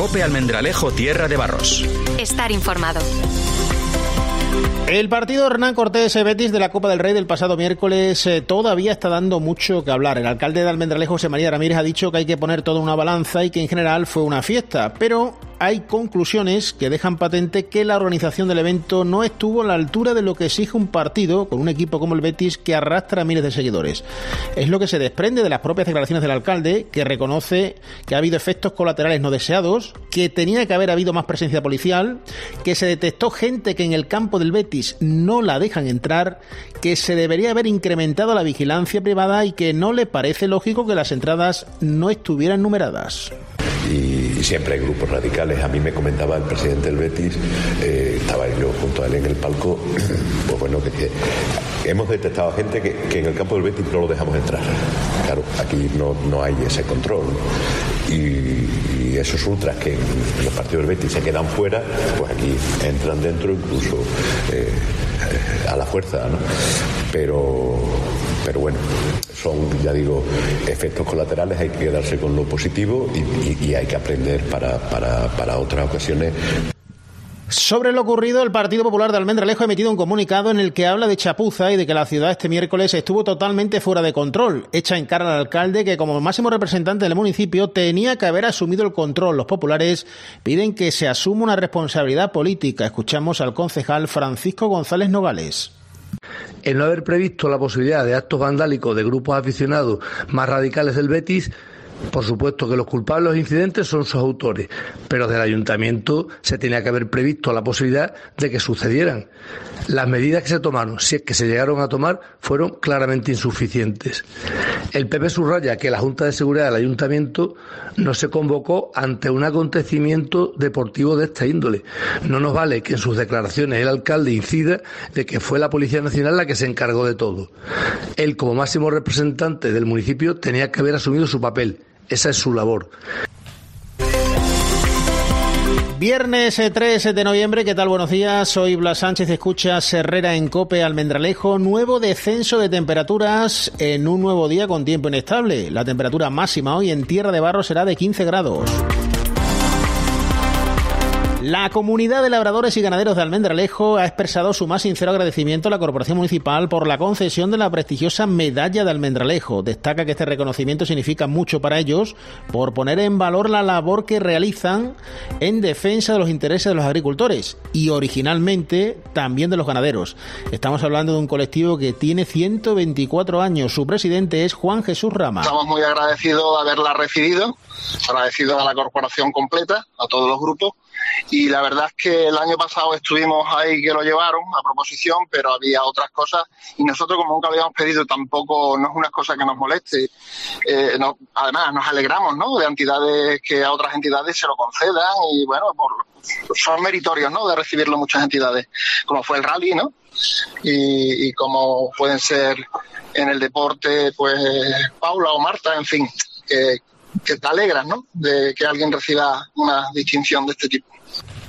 COPE Almendralejo Tierra de Barros. Estar informado. El partido Hernán Cortés Betis de la Copa del Rey del pasado miércoles todavía está dando mucho que hablar. El alcalde de Almendralejo, José María Ramírez, ha dicho que hay que poner todo en una balanza y que en general fue una fiesta, pero hay conclusiones que dejan patente que la organización del evento no estuvo a la altura de lo que exige un partido con un equipo como el Betis que arrastra a miles de seguidores. Es lo que se desprende de las propias declaraciones del alcalde, que reconoce que ha habido efectos colaterales no deseados, que tenía que haber habido más presencia policial, que se detectó gente que en el campo del Betis no la dejan entrar, que se debería haber incrementado la vigilancia privada y que no le parece lógico que las entradas no estuvieran numeradas. Y siempre hay grupos radicales. A mí me comentaba el presidente del Betis, estaba yo junto a él en el palco, pues bueno, que hemos detectado gente que en el campo del Betis no lo dejamos entrar. Claro, aquí no hay ese control, ¿no? Y esos ultras que en los partidos del Betis se quedan fuera, pues aquí entran dentro incluso a la fuerza, ¿no? Pero bueno, son, ya digo, efectos colaterales. Hay que quedarse con lo positivo y hay que aprender para otras ocasiones. Sobre lo ocurrido, el Partido Popular de Almendralejo ha emitido un comunicado en el que habla de chapuza y de que la ciudad este miércoles estuvo totalmente fuera de control. Echa en cara al alcalde que, como máximo representante del municipio, tenía que haber asumido el control. Los populares piden que se asuma una responsabilidad política. Escuchamos al concejal Francisco González Nogales. El no haber previsto la posibilidad de actos vandálicos de grupos aficionados más radicales del Betis, por supuesto que los culpables de los incidentes son sus autores, pero del ayuntamiento se tenía que haber previsto la posibilidad de que sucedieran. Las medidas que se tomaron, si es que se llegaron a tomar, fueron claramente insuficientes. El PP subraya que la Junta de Seguridad del Ayuntamiento no se convocó ante un acontecimiento deportivo de esta índole. No nos vale que en sus declaraciones el alcalde incida de que fue la Policía Nacional la que se encargó de todo. Él, como máximo representante del municipio, tenía que haber asumido su papel. Esa es su labor. Viernes 3 de noviembre, ¿qué tal? Buenos días, soy Blas Sánchez, escuchas Herrera en COPE Almendralejo. Nuevo descenso de temperaturas en un nuevo día con tiempo inestable. La temperatura máxima hoy en Tierra de Barros será de 15 grados. La comunidad de labradores y ganaderos de Almendralejo ha expresado su más sincero agradecimiento a la Corporación Municipal por la concesión de la prestigiosa Medalla de Almendralejo. Destaca que este reconocimiento significa mucho para ellos por poner en valor la labor que realizan en defensa de los intereses de los agricultores y originalmente también de los ganaderos. Estamos hablando de un colectivo que tiene 124 años. Su presidente es Juan Jesús Rama. Estamos muy agradecidos de haberla recibido, agradecidos a la corporación completa, a todos los grupos. Y la verdad es que el año pasado estuvimos ahí que lo llevaron a proposición, pero había otras cosas y nosotros, como nunca habíamos pedido, tampoco no es una cosa que nos moleste. Además nos alegramos, ¿no?, de entidades que a otras entidades se lo concedan y bueno, son meritorios, ¿no?, de recibirlo muchas entidades, como fue el rally, ¿no?, y como pueden ser en el deporte, pues Paula o Marta, en fin, que te alegras, ¿no?, de que alguien reciba una distinción de este tipo.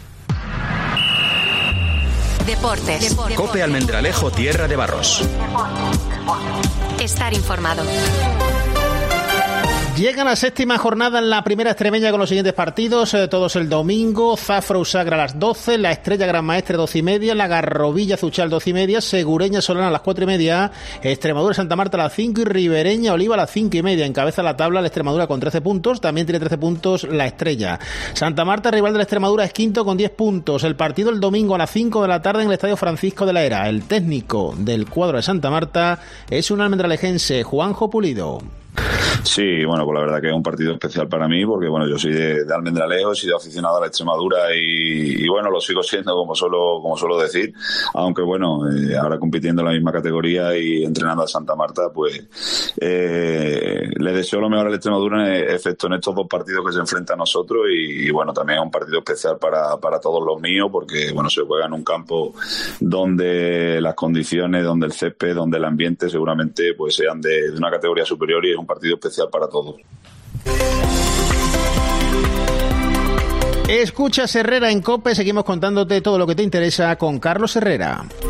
Deportes. COPE Almendralejo Tierra de Barros. Estar informado. Llega la séptima jornada en la primera extremeña con los siguientes partidos, todos el domingo: Zafra Usagra a las 12, La Estrella Gran Maestre 12:30, La Garrovilla Zuchal 12:30, Segureña Solana a las 4:30, Extremadura Santa Marta a las 5 y Ribereña Oliva a las 5:30. Encabeza la tabla la Extremadura con 13 puntos, también tiene 13 puntos La Estrella. Santa Marta, rival de la Extremadura, es quinto con 10 puntos. El partido el domingo a las 5 de la tarde en el Estadio Francisco de la Era. El técnico del cuadro de Santa Marta es un almendralejense, Juanjo Pulido. Sí, bueno, pues la verdad que es un partido especial para mí porque, bueno, yo soy de Almendralejo, he sido aficionado a la Extremadura y bueno, lo sigo siendo como suelo decir, aunque bueno, ahora compitiendo en la misma categoría y entrenando a Santa Marta, pues le deseo lo mejor a la Extremadura, excepto en estos dos partidos que se enfrentan a nosotros y bueno, también es un partido especial para todos los míos porque, bueno, se juega en un campo donde las condiciones, donde el césped, donde el ambiente seguramente pues sean de una categoría superior y es un partido especial para todos. Escuchas Herrera en COPE, seguimos contándote todo lo que te interesa con Carlos Herrera.